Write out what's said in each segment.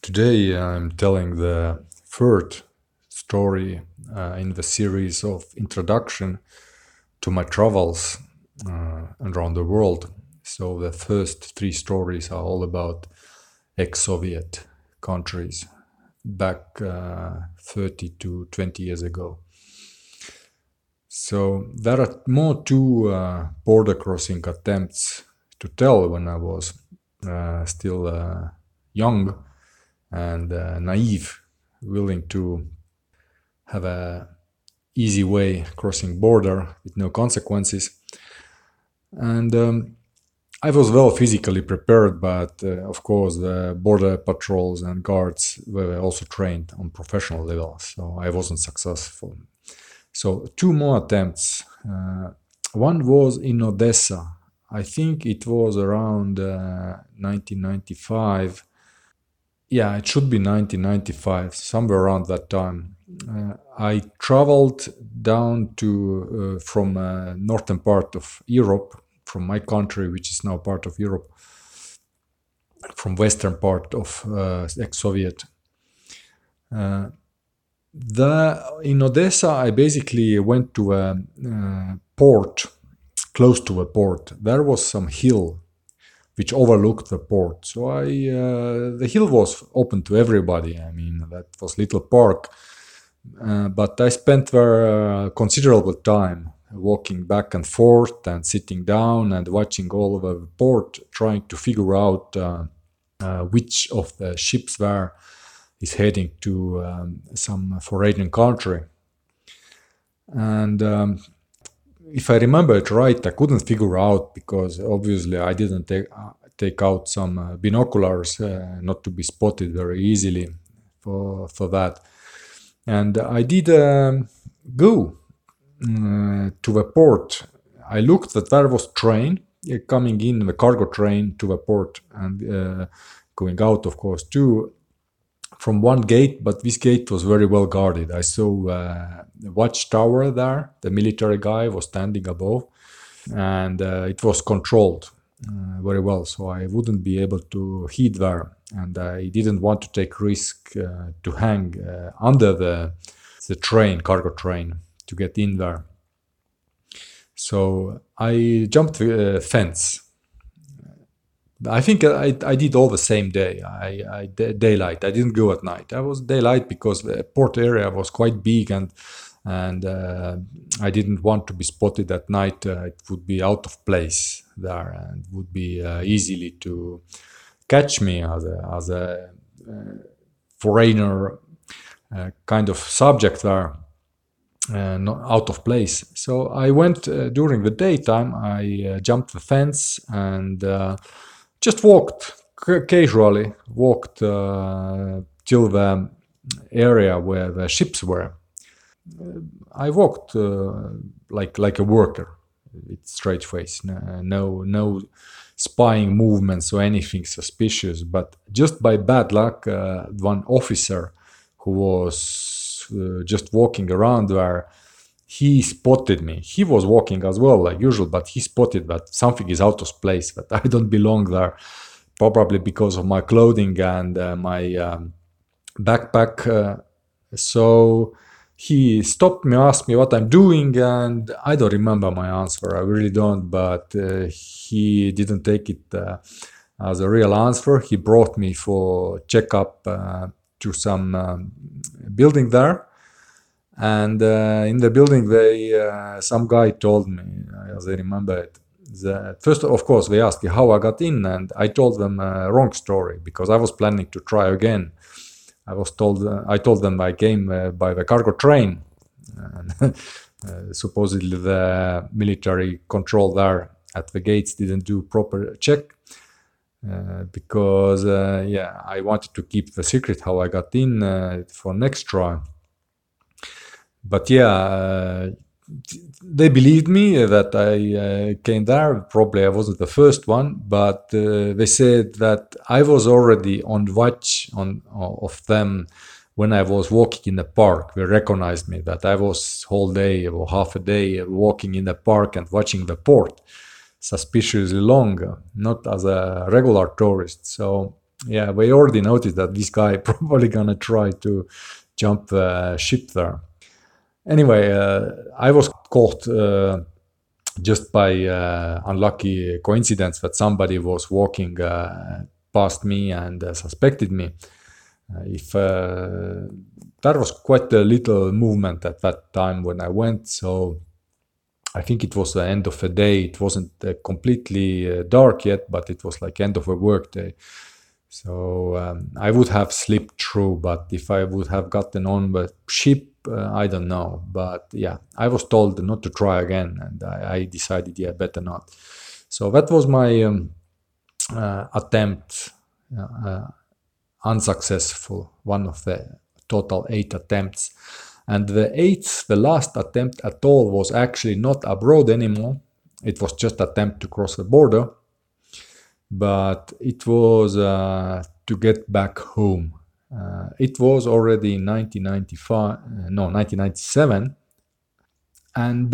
Today I'm telling the third story in the series of introduction to my travels around the world. So the first three stories are all about ex-Soviet countries back 30 to 20 years ago. So there are more two border crossing attempts to tell when I was still young and naive, willing to have a easy way crossing border with no consequences. And I was well physically prepared, but of course the border patrols and guards were also trained on professional level, so I wasn't successful. So two more attempts. One was in Odessa. I think it was around 1995. Yeah, it should be 1995, somewhere around that time. I traveled down to from northern part of Europe, from my country, which is now part of Europe, from western part of ex-Soviet. In Odessa, I basically went to a port, close to a port. There was some hill which overlooked the port. So the hill was open to everybody. I mean, that was little park. But I spent there considerable time walking back and forth and sitting down and watching all over the port, trying to figure out which of the ships there is heading to some foreign country. And if I remember it right, I couldn't figure out because obviously I didn't take out some binoculars not to be spotted very easily for that. And I did go to the port. I looked that there was train coming in, the cargo train to the port, and going out, of course, too, from one gate, but this gate was very well guarded. I saw a watchtower there. The military guy was standing above, and it was controlled very well, so I wouldn't be able to head there. And I didn't want to take risk to hang under the cargo train, to get in there. So I jumped the fence. I think I did all the same day. Daylight. I didn't go at night. I was daylight because the port area was quite big, and I didn't want to be spotted at night. It would be out of place there and would be easily to catch me as a foreigner kind of subject there, not out of place. So I went during the daytime. I jumped the fence and just walked casually, walked till the area where the ships were. I walked like a worker, with straight face, no spying movements or anything suspicious. But just by bad luck, one officer who was just walking around there, he spotted me. He was walking as well, like usual, but he spotted that something is out of place, that I don't belong there, probably because of my clothing and my backpack. So he stopped me, asked me what I'm doing, and I don't remember my answer. I really don't, but he didn't take it as a real answer. He brought me for checkup to some building there. And in the building, some guy told me, as I remember it, that first, of course, they asked me how I got in, and I told them a wrong story because I was planning to try again. I told them I came by the cargo train. And, supposedly the military control there at the gates didn't do proper check because I wanted to keep the secret how I got in for next try. But they believed me that I came there. Probably I wasn't the first one, but they said that I was already on watch of them when I was walking in the park. They recognized me that I was whole day or half a day walking in the park and watching the port suspiciously long, not as a regular tourist. So yeah, we already noticed that this guy probably gonna try to jump the ship there. Anyway, I was caught just by unlucky coincidence that somebody was walking past me and suspected me. If there was quite a little movement at that time when I went, so I think it was the end of the day. It wasn't completely dark yet, but it was like end of a work day. So I would have slipped through, but if I would have gotten on the ship, I don't know. But yeah, I was told not to try again, and I decided, yeah, better not. So that was my attempt, unsuccessful, one of the total 8 attempts. And the last attempt at all, was actually not abroad anymore. It was just an attempt to cross the border, but it was to get back home. It was already in 1997, and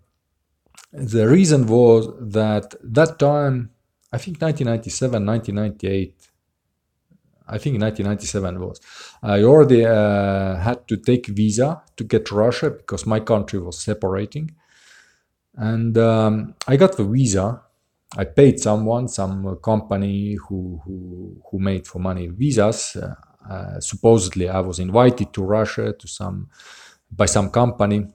the reason was that time, I think 1997, 1998, I think 1997 was, I already had to take visa to get to Russia because my country was separating. And I got the visa. I paid some company who made for money visas. Supposedly I was invited to Russia by some company.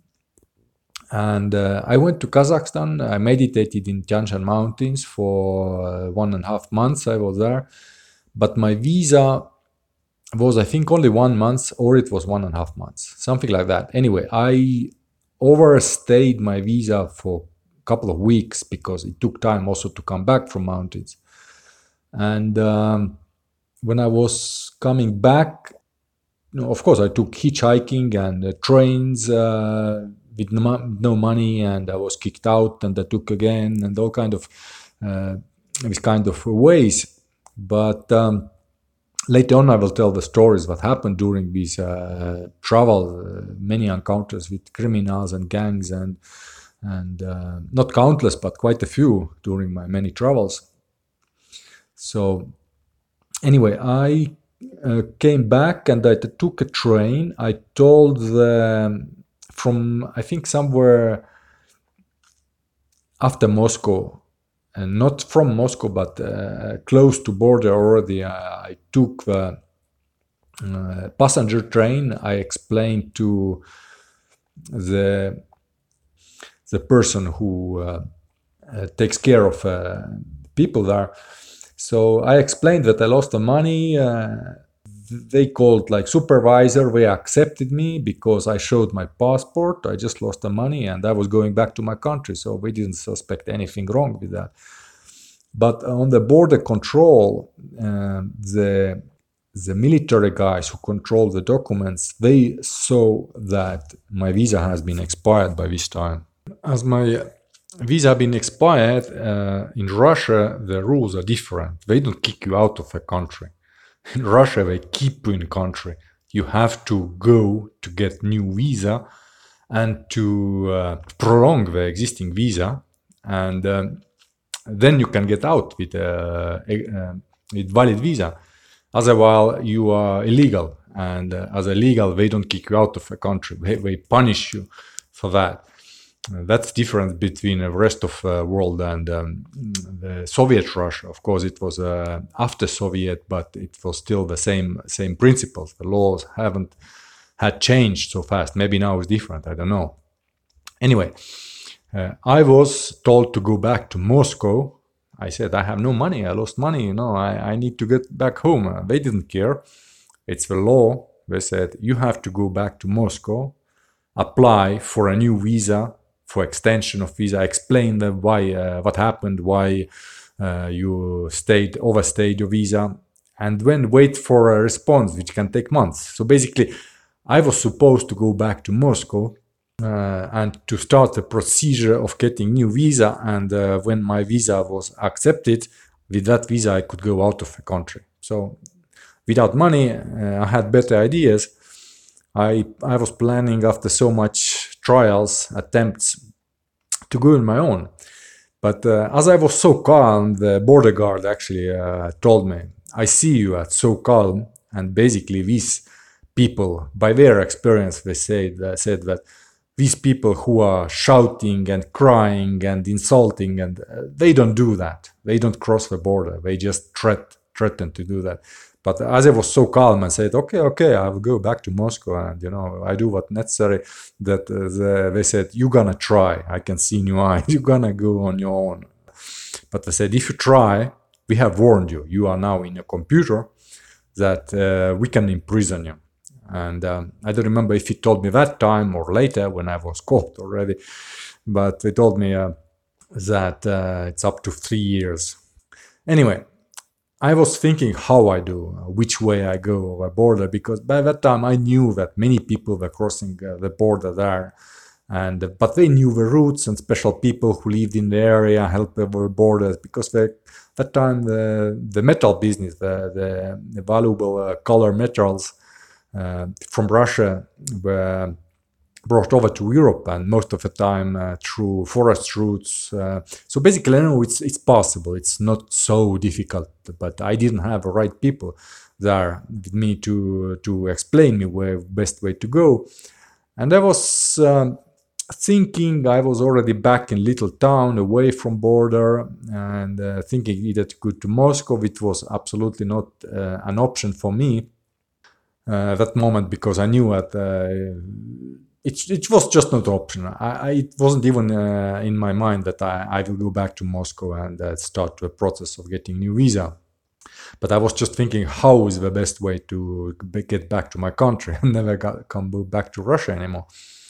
And I went to Kazakhstan. I meditated in Tian Shan Mountains for 1.5 months. I was there. But my visa was, I think, only 1 month, or it was 1.5 months, something like that. Anyway, I overstayed my visa for a couple of weeks because it took time also to come back from mountains. And when I was coming back, of course, I took hitchhiking and trains with no money, and I was kicked out, and I took again, and all kind of these kind of ways. But later on, I will tell the stories that happened during these travel, many encounters with criminals and gangs, and not countless, but quite a few during my many travels. So anyway, I came back and I took a train. I told from, I think, somewhere after Moscow, and not from Moscow, but close to border already, I took the passenger train. I explained to the person who takes care of people there. So I explained that I lost the money. They called like supervisor. They accepted me because I showed my passport. I just lost the money and I was going back to my country. So we didn't suspect anything wrong with that. But on the border control, the military guys who control the documents, they saw that my visa has been expired by this time. As my visa has been expired, in Russia, the rules are different. They don't kick you out of the country. In Russia, they keep you in country. You have to go to get new visa and to prolong the existing visa, and then you can get out with valid visa. Otherwise, you are illegal, and as illegal, they don't kick you out of the country. They punish you for that. That's different between the rest of the world and the Soviet Russia. Of course, it was after Soviet, but it was still the same principles. The laws had changed so fast. Maybe now it's different. I don't know. Anyway, I was told to go back to Moscow. I said, I have no money. I lost money. I need to get back home. They didn't care. It's the law. They said, you have to go back to Moscow, apply for a new visa, for extension of visa, explain them why, what happened, why you overstayed your visa, and then wait for a response, which can take months. So basically, I was supposed to go back to Moscow and to start the procedure of getting new visa. And when my visa was accepted, with that visa, I could go out of the country. So without money, I had better ideas. I was planning, after so much trials, attempts, to go on my own. But as I was so calm, the border guard actually told me, I see you at so calm. And basically, these people, by their experience, they said that these people who are shouting and crying and insulting, and they don't do that. They don't cross the border. They just threaten to do that. But as I was so calm and said, okay, I will go back to Moscow and, I do what necessary, that they said, you're gonna try. I can see in your eyes, you're gonna go on your own. But they said, if you try, we have warned you. You are now in a computer that we can imprison you. And I don't remember if he told me that time or later when I was caught already. But they told me that it's up to 3 years. Anyway, I was thinking how I do, which way I go over border, because by that time I knew that many people were crossing the border there, but they knew the routes, and special people who lived in the area helped over borders, because that time the metal business, the valuable color metals from Russia were brought over to Europe, and most of the time through forest routes. So basically, I know it's possible. It's not so difficult, but I didn't have the right people there with me to explain me where best way to go. And I was thinking I was already back in little town away from border, and thinking either to go to Moscow, which was absolutely not an option for me at that moment, because I knew that it was just not an option. It wasn't even in my mind that I will go back to Moscow and start the process of getting new visa. But I was just thinking, how is the best way to get back to my country and never come back to Russia anymore.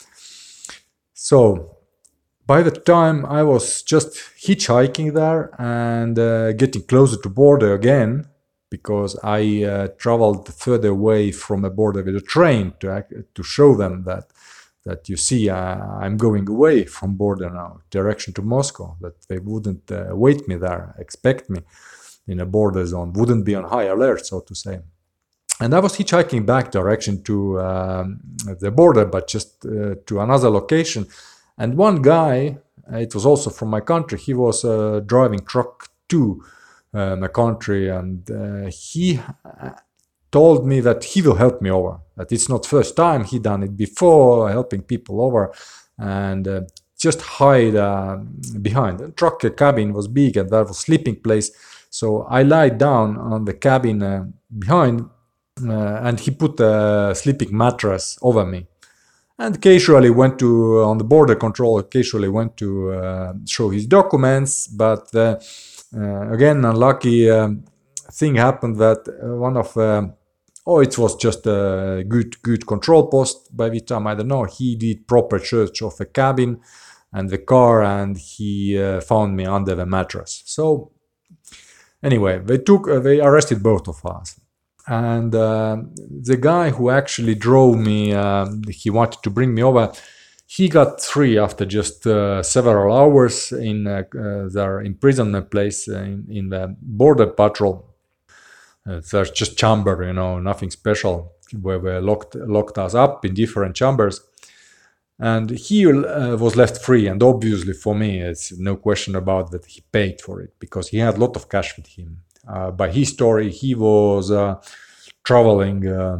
So by the time I was just hitchhiking there and getting closer to border again, because I traveled further away from the border with a train to show them that you see, I'm going away from border now, direction to Moscow, that they wouldn't wait me there, expect me in a border zone, wouldn't be on high alert, so to say. And I was hitchhiking back direction to the border, but just to another location. And one guy, it was also from my country, he was driving truck to my country, and he told me that he will help me over, that it's not first time, he done it before, helping people over, and just hide behind. The truck cabin was big and there was sleeping place, so I lied down on the cabin behind, and he put a sleeping mattress over me, and casually went to, on the border control, casually went to show his documents, but again, unlucky thing happened that one of it was just a good control post. By the time, I don't know, he did proper search of the cabin and the car, and he found me under the mattress. So anyway, they arrested both of us. And the guy who actually drove me, he wanted to bring me over, he got free after just several hours in their imprisonment place in the border patrol. There's just chamber, nothing special, where they locked us up in different chambers. And he was left free, and obviously for me, it's no question about that he paid for it, because he had a lot of cash with him. By his story, he was traveling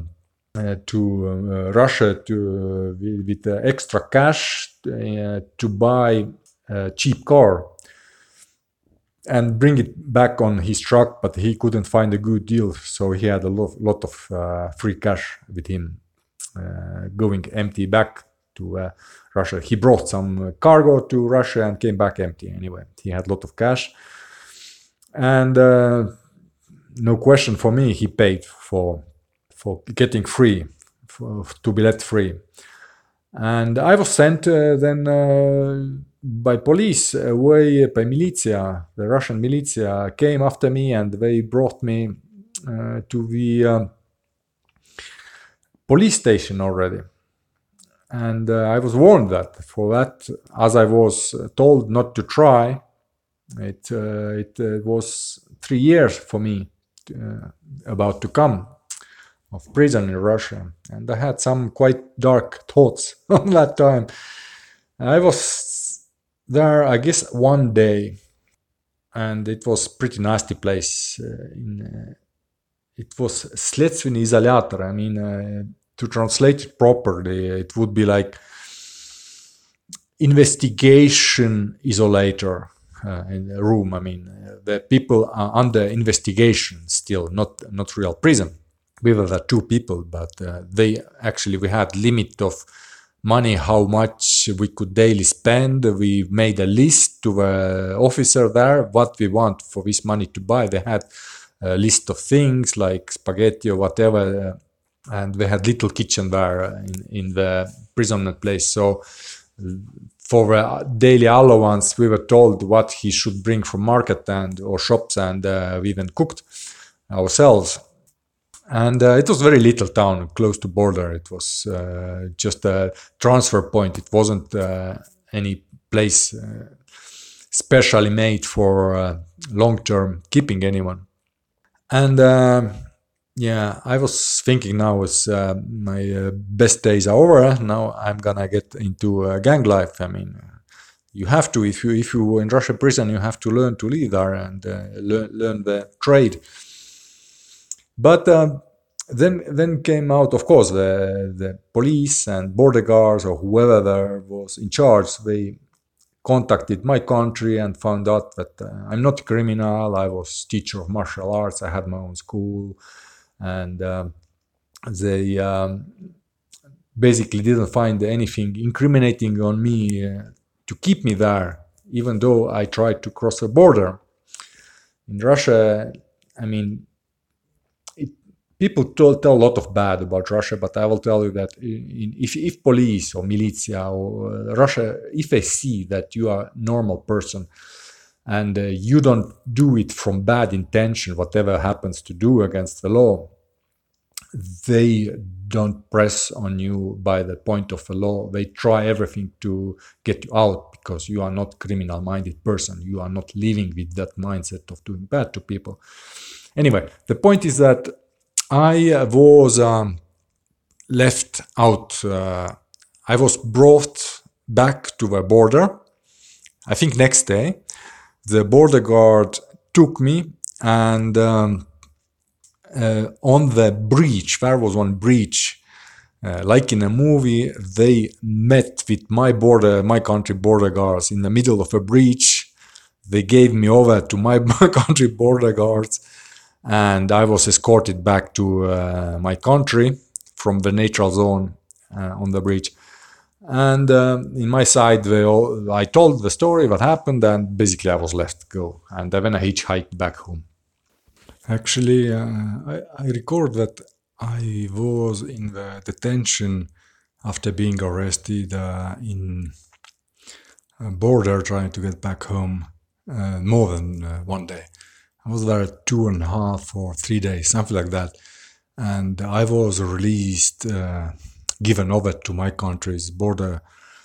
to Russia with extra cash to buy a cheap car and bring it back on his truck, but he couldn't find a good deal, so he had a lot of free cash with him, going empty back to Russia. He brought some cargo to Russia and came back empty. Anyway, he had a lot of cash, and no question for me, he paid for getting free, to be let free. And I was sent then by police away, by militia. The Russian militia came after me, and they brought me to the police station already. And I was warned that for that, as I was told not to try, it was 3 years for me about to come of prison in Russia. And I had some quite dark thoughts on that time. I was there, I guess, one day, and it was pretty nasty place it was Следственный изолятор. I mean, to translate it properly, it would be like investigation isolator in a room. I mean, the people are under investigation still, not real prison. We were the two people, but we had limit of money, how much we could daily spend. We made a list to the officer there, what we want for this money to buy. They had a list of things like spaghetti or whatever, and we had little kitchen there in the imprisonment place. So for daily allowance, we were told what he should bring from market or shops, and we even cooked ourselves. And it was very little town, close to border. It was just a transfer point. It wasn't any place specially made for long-term keeping anyone. And I was thinking now is my best days are over. Now I'm gonna get into gang life. I mean, you have to, if you in Russia prison, you have to learn to live there and learn the trade. But then came out, of course, the police and border guards or whoever there was in charge. They contacted my country and found out that I'm not a criminal. I was teacher of martial arts. I had my own school, and they basically didn't find anything incriminating on me to keep me there, even though I tried to cross the border. In Russia, I mean, people tell a lot of bad about Russia, but I will tell you that if police or militia or Russia, if they see that you are a normal person and you don't do it from bad intention, whatever happens to do against the law, they don't press on you by the point of the law. They try everything to get you out because you are not criminal-minded person. You are not living with that mindset of doing bad to people. Anyway, the point is that I was left out. I was brought back to the border. I think next day, the border guard took me, and on the bridge, there was one bridge, like in a movie, they met with my country border guards in the middle of a bridge. They gave me over to my country border guards, and I was escorted back to my country from the neutral zone on the bridge. And in my side, I told the story, what happened, and basically I was left go. And then I hitchhiked back home. Actually, I record that I was in the detention after being arrested in a border trying to get back home more than one day. I was there 2.5 or 3 days, something like that. And I was released, given over to my country's border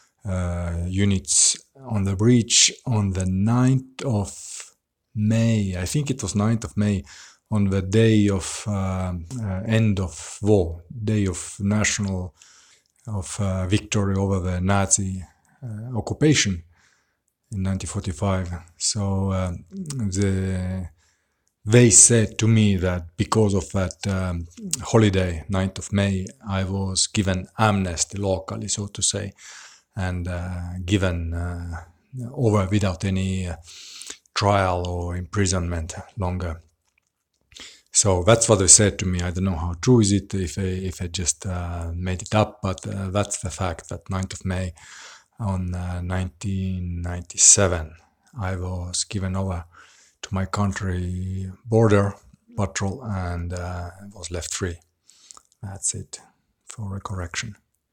units on the bridge on the 9th of May. I think it was 9th of May, on the day of end of war, day of national victory over the Nazi occupation in 1945. So they said to me that because of that holiday, 9th of May, I was given amnesty locally, so to say, and given over without any trial or imprisonment longer. So that's what they said to me. I don't know how true is it, if I just made it up, but that's the fact that 9th of May on 1997, I was given over to my country border patrol and was left free. That's it for a correction.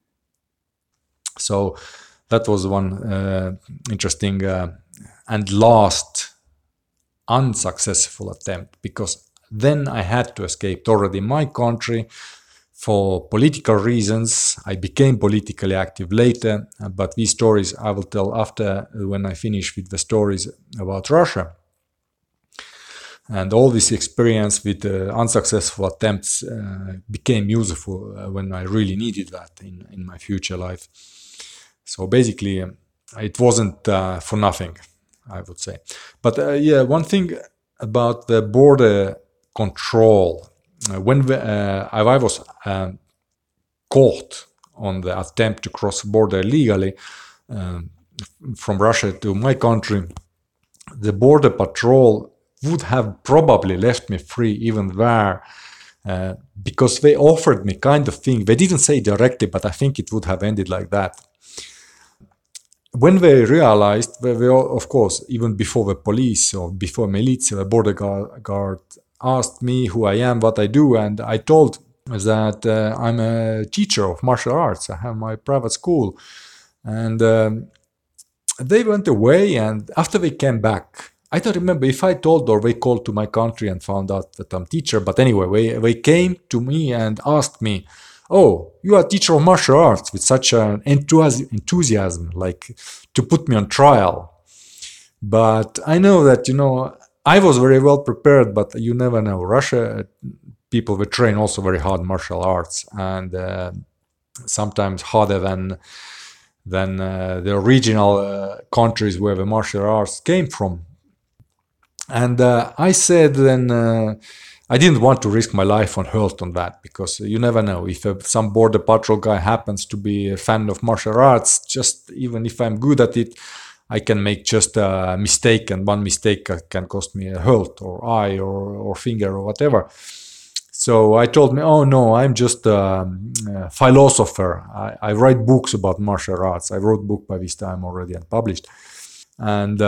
So that was one interesting and last unsuccessful attempt, because then I had to escape already my country for political reasons. I became politically active later, but these stories I will tell after, when I finish with the stories about Russia. And all this experience with unsuccessful attempts became useful when I really needed that in my future life. So basically, it wasn't for nothing, I would say. But one thing about the border control, I was caught on the attempt to cross the border illegally from Russia to my country, the border patrol would have probably left me free even there, because they offered me kind of thing. They didn't say directly, but I think it would have ended like that. When they realized, they of course, even before the police or before militia, the border guard asked me who I am, what I do, and I told that I'm a teacher of martial arts. I have my private school. And they went away, and after they came back, I don't remember if I told or they called to my country and found out that I'm a teacher, but anyway, they came to me and asked me, "Oh, you are a teacher of martial arts," with such an enthusiasm, like to put me on trial. But I know that, I was very well prepared, but you never know. Russia, people will train also very hard martial arts, and sometimes harder than the original countries where the martial arts came from. And I said then I didn't want to risk my life on health on that, because you never know if some border patrol guy happens to be a fan of martial arts. Just even if I'm good at it, I can make just a mistake, and one mistake can cost me a health or eye or finger or whatever. So I told me, "Oh no, I'm just a philosopher. I write books about martial arts. I wrote a book by this time already and published." And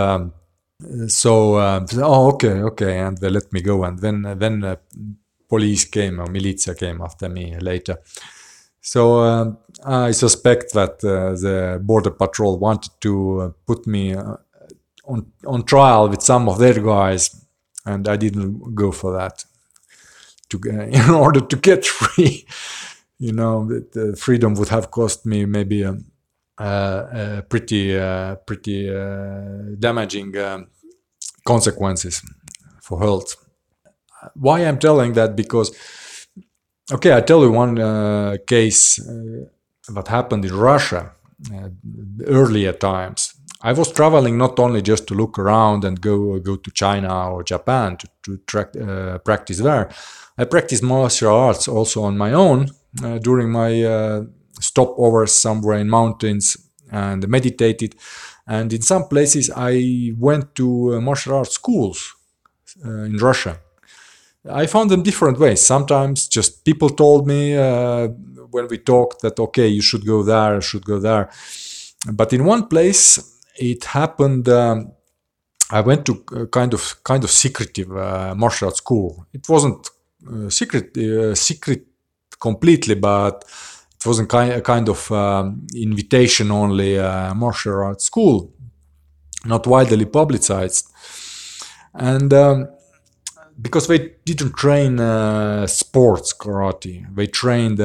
okay, and they let me go. And then police came, or militia came after me later. So I suspect that the border patrol wanted to put me on trial with some of their guys, and I didn't go for that. In order to get free, the freedom would have cost me maybe pretty damaging consequences for health. Why I'm telling that? Because, okay, I tell you one case that happened in Russia earlier times. I was traveling not only just to look around and go to China or Japan to practice there. I practiced martial arts also on my own during my stopovers somewhere in mountains, and meditated. And in some places I went to martial arts schools in Russia. I found them different ways. Sometimes just people told me when we talked that, okay, you should go there, But in one place it happened, I went to kind of secretive martial arts school. It wasn't secret completely, but it was a kind of invitation only martial arts school, not widely publicized. And because they didn't train sports karate, they trained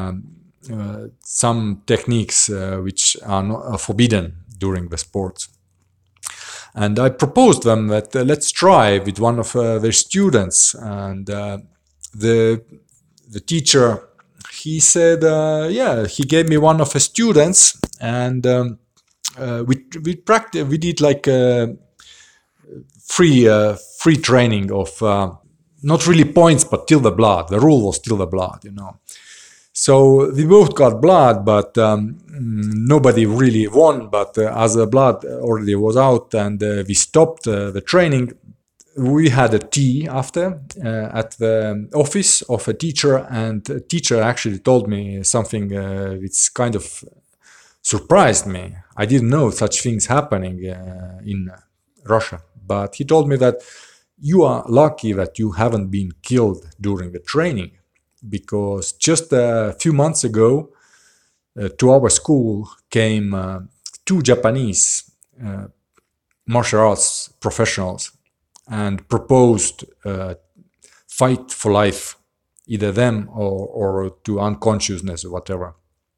some techniques which are forbidden during the sports. And I proposed them that let's try with one of their students. And the teacher, he said, he gave me one of his students, and we practiced. We did like free training of not really points, but till the blood. The rule was till the blood, So we both got blood, but nobody really won. But as the blood already was out and we stopped the training, we had a tea after at the office of a teacher, and the teacher actually told me something which kind of surprised me. I didn't know such things happening in Russia, but he told me that you are lucky that you haven't been killed during the training, because just a few months ago to our school came two Japanese martial arts professionals and proposed fight for life, either them or to unconsciousness or whatever.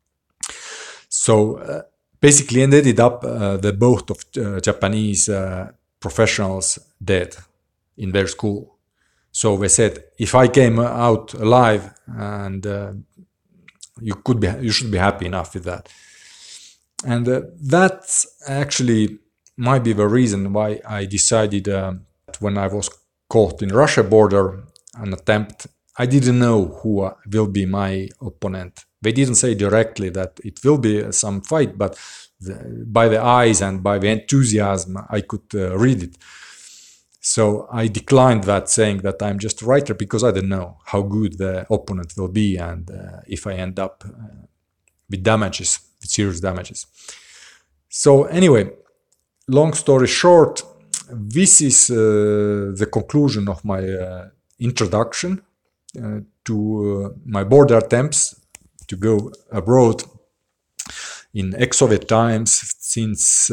So basically ended up the both of Japanese professionals dead in their school. So they said, if I came out alive, and you should be happy enough with that. And that's actually might be the reason why I decided when I was caught in Russia border, an attempt I didn't know who will be my opponent. They didn't say directly that it will be some fight, but by the eyes and by the enthusiasm, I could read it. So I declined that, saying that I'm just a writer because I don't know how good the opponent will be and if I end up with damages, with serious damages. So anyway, long story short, this is the conclusion of my introduction to my border attempts to go abroad in ex-Soviet times since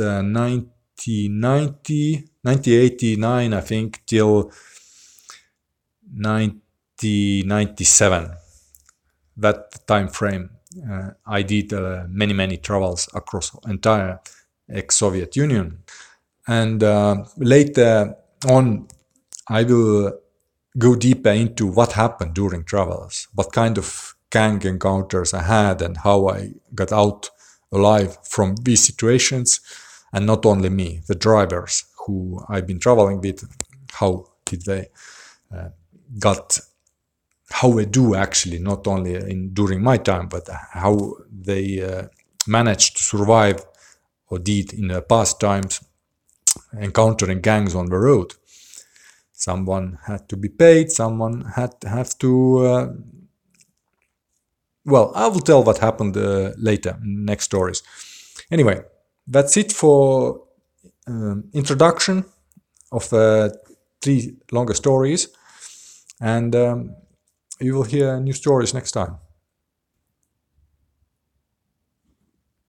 1989, I think, till 1997. That time frame, I did many travels across entire ex-Soviet Union. And later on, I will go deeper into what happened during travels, what kind of gang encounters I had and how I got out alive from these situations. And not only me, the drivers who I've been traveling with, how did they how they do actually, not only during my time, but how they managed to survive or did in the past times, encountering gangs on the road. Someone had to be paid, someone had to... well, I will tell what happened later, next stories. Anyway, that's it for introduction of 3 longer stories. And you will hear new stories next time.